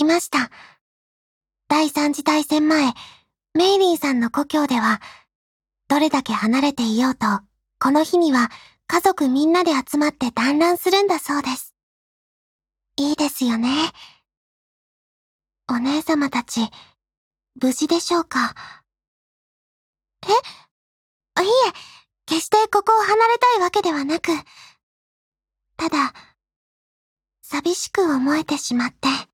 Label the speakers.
Speaker 1: きました。第三次大戦前、メイリンさんの故郷では、どれだけ離れていようと、この日には家族みんなで集まって団らんするんだそうです。いいですよね。お姉様たち、無事でしょうか？いえ、決してここを離れたいわけではなく、ただ、寂しく思えてしまって。